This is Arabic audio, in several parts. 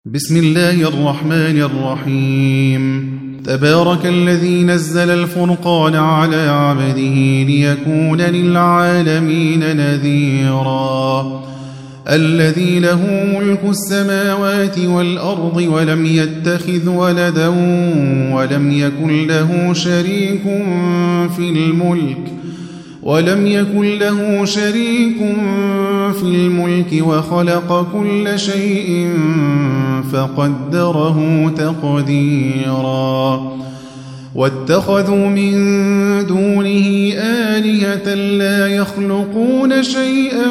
بسم الله الرحمن الرحيم. تبارك الذي نزل الفرقان على عبده ليكون للعالمين نذيرا. الذي له ملك السماوات والأرض ولم يتخذ ولدا ولم يكن له شريك في الملك وخلق كل شيء فقدره تقديرا. واتخذوا من دونه آلهة لا يخلقون شيئا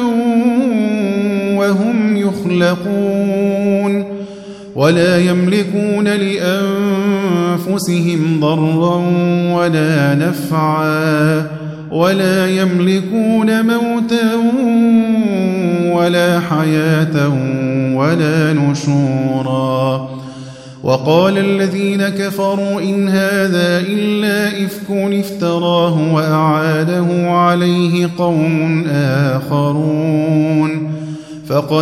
وهم يخلقون ولا يملكون لأنفسهم ضرا ولا نفعا ولا يملكون موتا ولا حياة ولا نشورا. وقال الذين كفروا إن هذا إلا إفك افتراه وأعاده عليه قوم آخرون فقد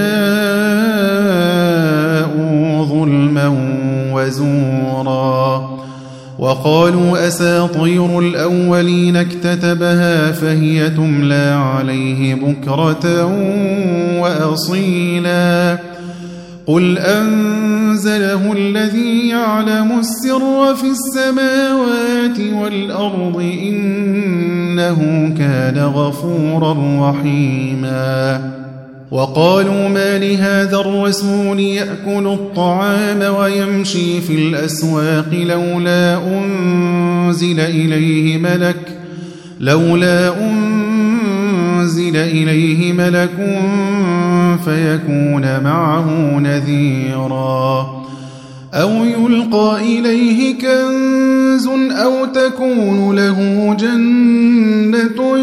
جاءوا ظلما وزورا. وقالوا أساطير الأولين اكتتبها فهي تملى عليه بكرة وأصيلا. قل أنزله الذي يعلم السر في السماوات والأرض إنه كان غفورا رحيما. وقالوا ما لهذا الرسول يأكل الطعام ويمشي في الأسواق لولا أنزل إليه ملك فيكون معه نذيرا. أو يلقى إليه كنز أو تكون له جنة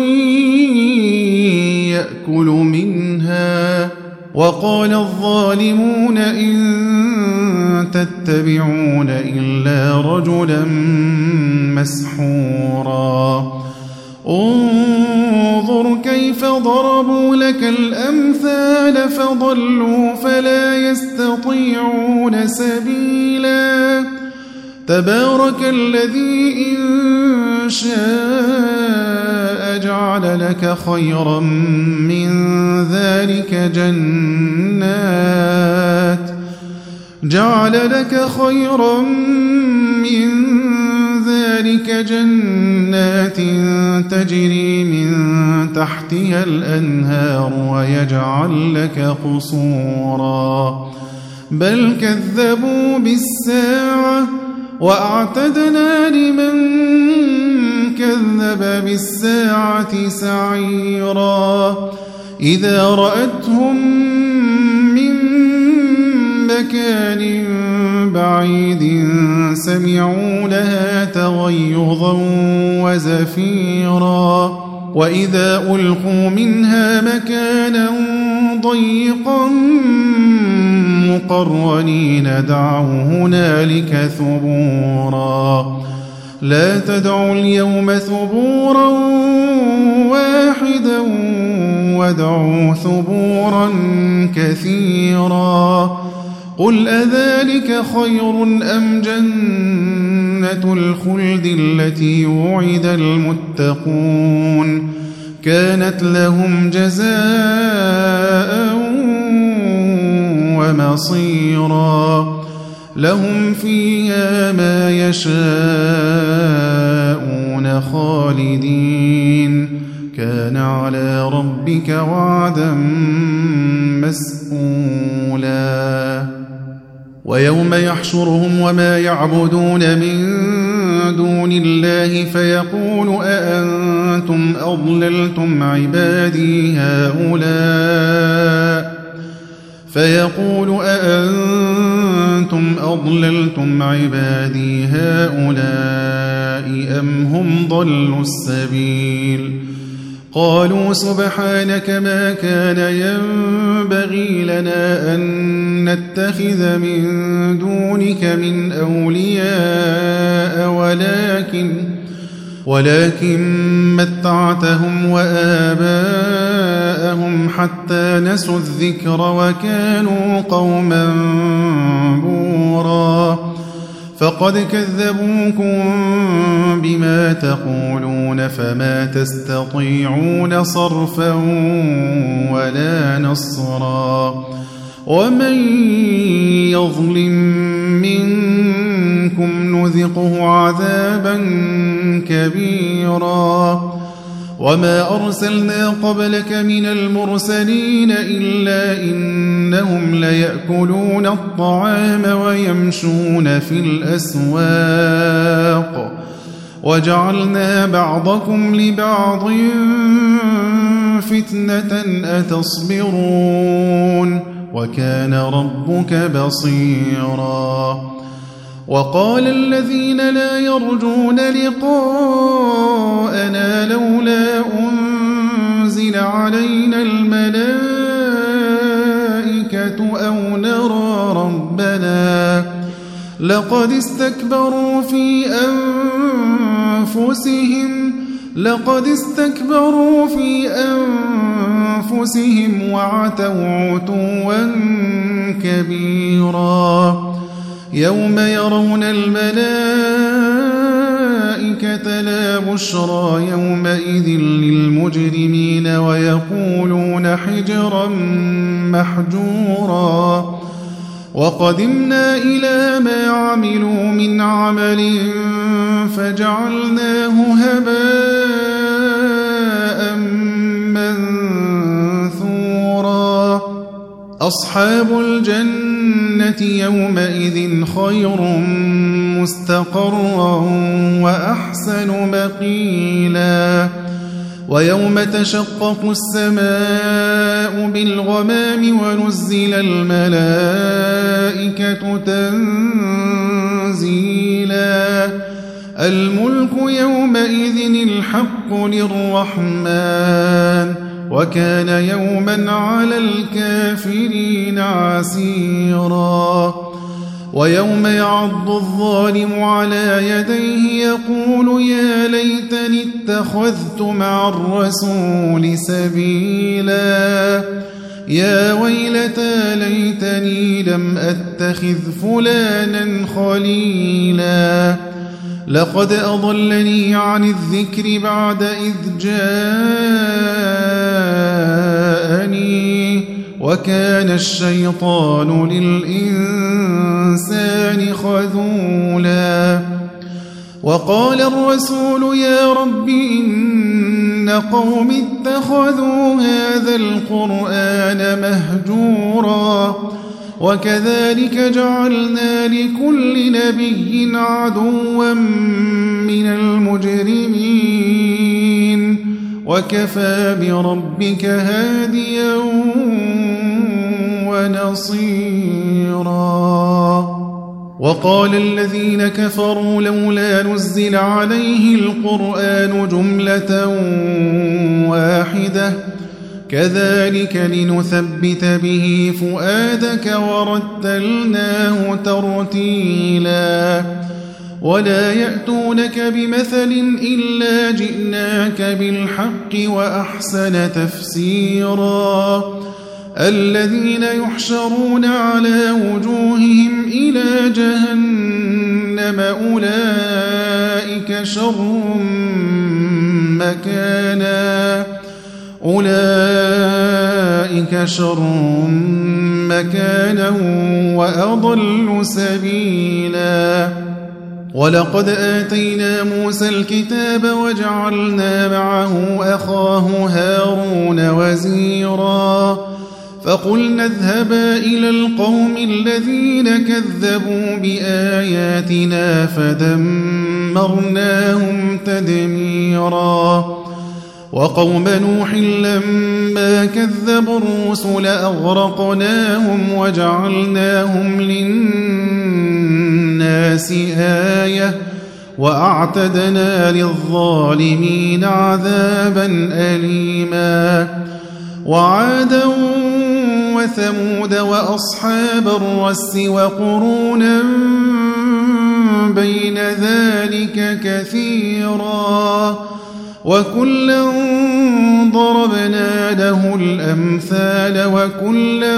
يأكل منها. وقال الظالمون إن تتبعون إلا رجلا مسحورا. انظر كيف ضربوا لك الأمثال فضلوا فلا يستطيعون سبيلا. تبارك الذي إن شاء جعل لك خيرا من ذلك جنات تجري من تحتها الأنهار ويجعل لك قصورا. بل كذبوا بالساعة وأعتدنا لمن كذب بالساعة سعيرا. إذا رأتهم من مكان بعيد سمعوا لها تغيظا وزفيرا. وإذا ألقوا منها مكانا ضيقا مقرنين دعوا هنالك ثبورا. لا تدعوا اليوم ثبورا واحدا وادعوا ثبورا كثيرا. قل أذلك خير أم جنة الخلد التي وعد المتقون كانت لهم جزاء ومصيرا. لهم فيها ما يشاءون خالدين كان على ربك وعدا مسئولا. ويوم يحشرهم وما يعبدون من دون الله فيقول أأنتم أضللتم عبادي هؤلاء أم هم ضلوا السبيل. قالوا سبحانك ما كان ينبغي لنا أن نتخذ من دونك من أولياء ولكن متعتهم وآباءهم حتى نسوا الذكر وكانوا قوما بورا فقد كذبوكم بما تقولون فما تستطيعون صرفا ولا نصرا ومن يظلم منكم نذقه عذابا كبيرا وما أرسلنا قبلك من المرسلين إلا إنهم ليأكلون الطعام ويمشون في الأسواق وجعلنا بعضكم لبعض فتنة أتصبرون وكان ربك بصيرا وقال الذين لا يرجون لقاءنا لولا أنزل علينا الملائكة أو نرى ربنا لقد استكبروا في أنفسهم وعتوا عتوا كبيرا يوم يرون الملائكة لا بشرى يومئذ للمجرمين ويقولون حجرا محجورا وقدمنا إلى ما عملوا من عمل فجعلناه هباء منثورا أصحاب الجنة يومئذ خير مستقرا وأحسن مقيلا ويوم تشقق السماء بالغمام ونزل الملائكة تنزيلا الملك يومئذ الحق للرحمن وكان يوما على الكافرين عسيرا ويوم يعض الظالم على يديه يقول يا ليتني اتخذت مع الرسول سبيلا يا ويلتى ليتني لم أتخذ فلانا خليلا لقد أضلني عن الذكر بعد إذ جاءني وكان الشيطان للإنسان خذولا وقال الرسول يا رب إن قوم اتخذوا هذا القرآن مهجورا وكذلك جعلنا لكل نبي عدوا من المجرمين وكفى بربك هاديا ونصيرا وقال الذين كفروا لولا نزل عليه القرآن جملة واحدة كذلك لنثبت به فؤادك ورتلناه ترتيلا ولا يأتونك بمثل إلا جئناك بالحق وأحسن تفسيرا الذين يحشرون على وجوههم إلى جهنم أولئك شر مكانا وأضل سبيلا ولقد آتينا موسى الكتاب وجعلنا معه أخاه هارون وزيرا فقلنا اذهبا إلى القوم الذين كذبوا بآياتنا فدمرناهم تدميرا وقوم نوح لما كذبوا الرسل أغرقناهم وجعلناهم للناس آية وأعتدنا للظالمين عذابا أليما وعادا وثمود وأصحاب الرس وقرونا بين ذلك كثيرا وكلا ضربنا له الأمثال وكلا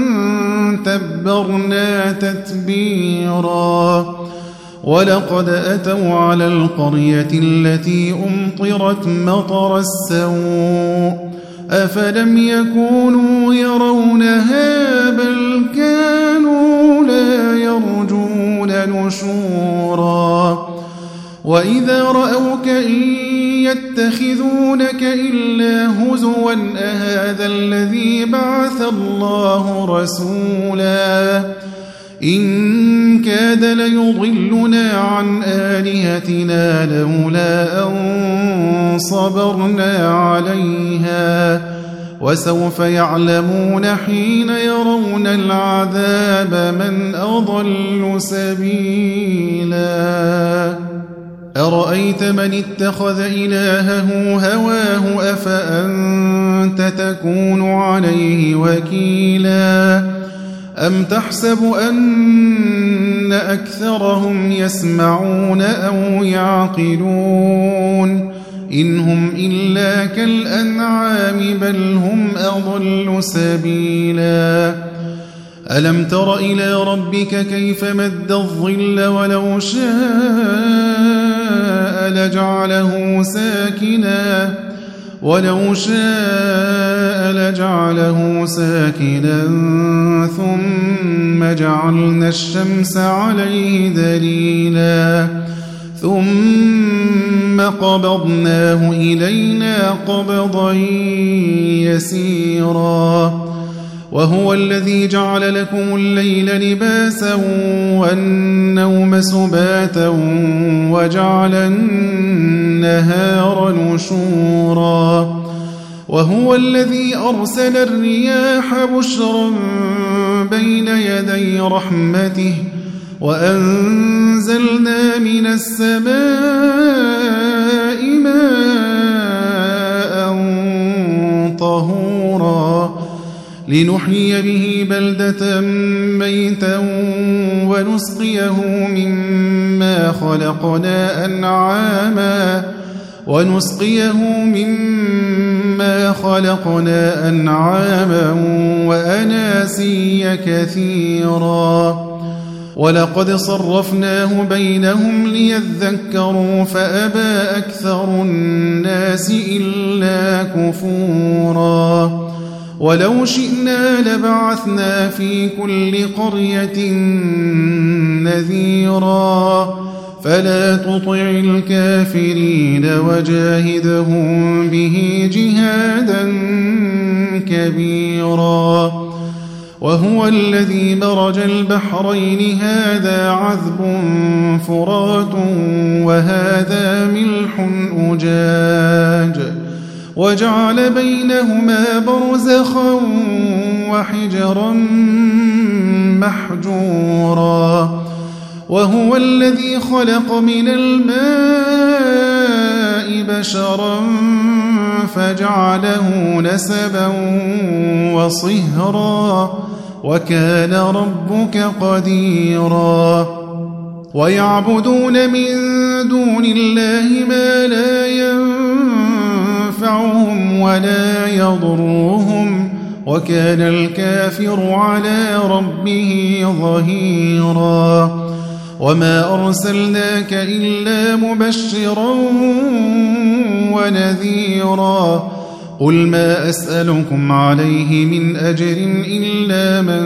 تبرنا تتبيرا ولقد أتوا على القرية التي أمطرت مطر السوء أفلم يكونوا يرونها بل كانوا لا يرجون نشورا وإذا رأوك إن يتخذونك إلا هزوا أهذا الذي بعث الله رسولا إن كاد ليضلنا عن آلهتنا لولا أن صبرنا عليها وسوف يعلمون حين يرون العذاب من أضل سبيلا أرأيت من اتخذ إلهه هواه أفأنت تكون عليه وكيلا أم تحسب أن أكثرهم يسمعون أو يعقلون إن هم إلا كالأنعام بل هم أضل سبيلا ألم تر إلى ربك كيف مد الظل ولو شاء لجعله ساكنا ثم جعلنا الشمس عليه دليلا ثم قبضناه إلينا قبضا يسيرا وهو الذي جعل لكم الليل لباسا والنوم سباتا وجعل النهار نشورا وهو الذي أرسل الرياح بشرا بين يدي رحمته وأنزلنا من السماء ماء طهورا لنحيي به بلدة ميتا ونسقيه مما خلقنا أنعاما وأناسيا كثيرا ولقد صرفناه بينهم ليذكروا فأبى أكثر الناس إلا كفورا ولو شئنا لبعثنا في كل قرية نذيرا فلا تطع الكافرين وجاهدهم به جهادا كبيرا وهو الذي مرج البحرين هذا عذب فرات وهذا ملح أجاج وجعل بينهما برزخا وحجرا محجورا وهو الذي خلق من الماء بشرا فجعله نسبا وصهرا وكان ربك قديرا ويعبدون من دون الله ما لا ينفعهم ولا يضرهم وكان الكافر على ربه ظهيرا وما أرسلناك إلا مبشرا ونذيرا قل ما أسألكم عليه من أجر إلا من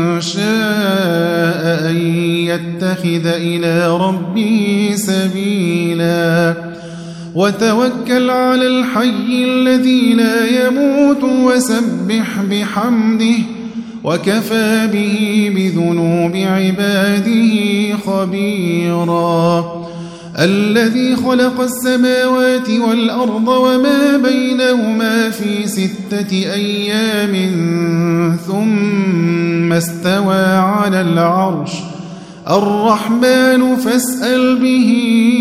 شاء أن يتخذ إلى ربه سبيلا وتوكل على الحي الذي لا يموت وسبح بحمده وكفى به بذنوب عباده خبيرا الذي خلق السماوات والأرض وما بينهما في 6 أيام ثم استوى على العرش الرحمن فاسأل به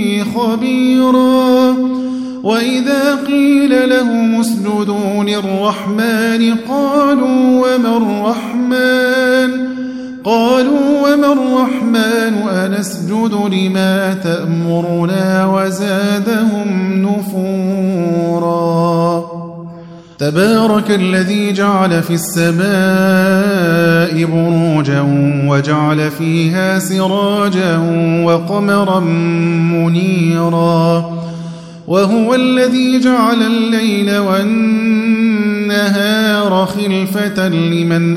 خبيرا وإذا قيل لهم اسجدوا للرحمن قالوا وما وما الرحمن أنسجد لما تأمرنا وزادهم نفورا تبارك الذي جعل في السماء بروجا وجعل فيها سراجا وقمرا منيرا وهو الذي جعل الليل والنهار خلفة لمن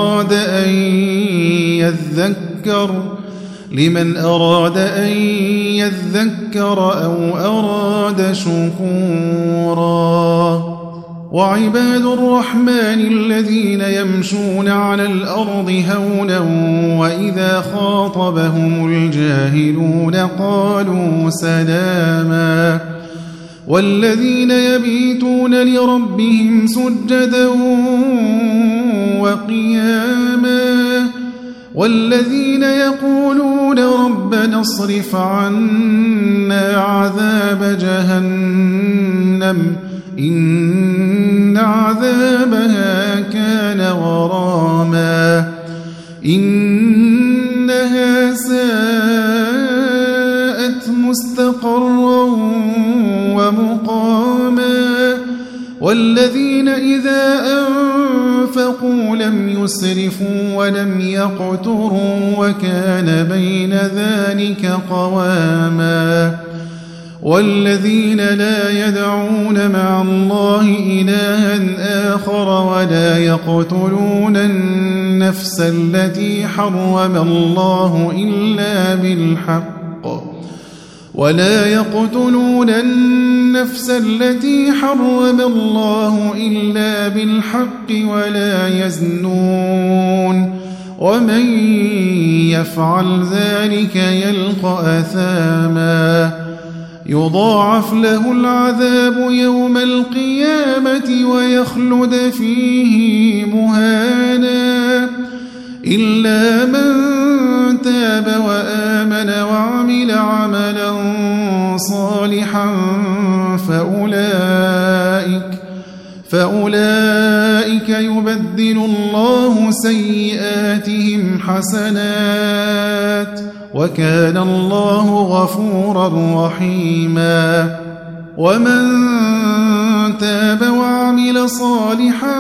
أراد أن يذكر أو أراد شكورا وعباد الرحمن الذين يمشون على الأرض هونا وإذا خاطبهم الجاهلون قالوا سلاما والذين يبيتون لربهم سجدا وقياما والذين يقولون ربنا اصرف عنا عذاب جهنم إن عذابها كان غراما إنها ساءت مستقرا ومقاما والذين إذا أنفقوا لم يسرفوا ولم يقتروا وكان بين ذلك قواما والذين لا يدعون مع الله إلها آخر النفس التي حرم الله إلا بالحق ولا يقتلون النفس التي حرم الله إلا بالحق ولا يزنون ومن يفعل ذلك يلقى أثاما يضاعف له العذاب يوم القيامة ويخلد فيه مهانا إلا من تاب وآمن وعمل عملا صالحا فأولئك يبدل الله سيئاتهم حسنات وكان الله غفورا رحيما ومن تاب وعمل صالحا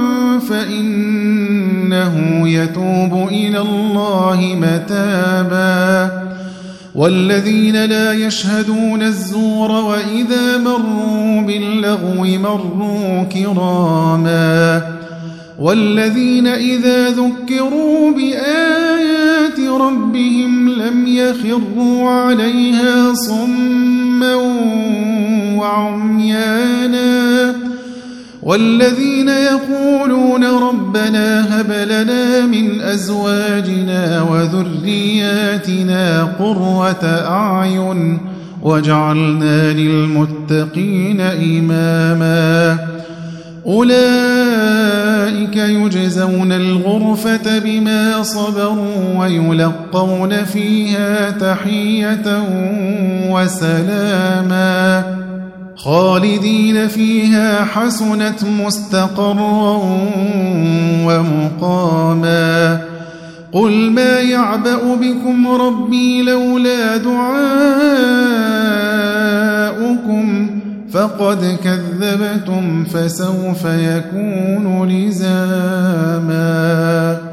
فإنه يتوب إلى الله متابا والذين لا يشهدون الزور وإذا مروا باللغو مروا كراما والذين إذا ذكروا بآيات ربهم لم يخروا عليها صما وعميانا والذين يقولون ربنا هب لنا من أزواجنا وذرياتنا قرة أعين واجعلنا للمتقين إماما أولئك يجزون الغرفة بما صبروا ويلقون فيها تحية وسلاما خالدين فيها حسنت مستقرا ومقاما قل ما يعبأ بكم ربي لولا دعاؤكم فقد كذبتم فسوف يكون لزاما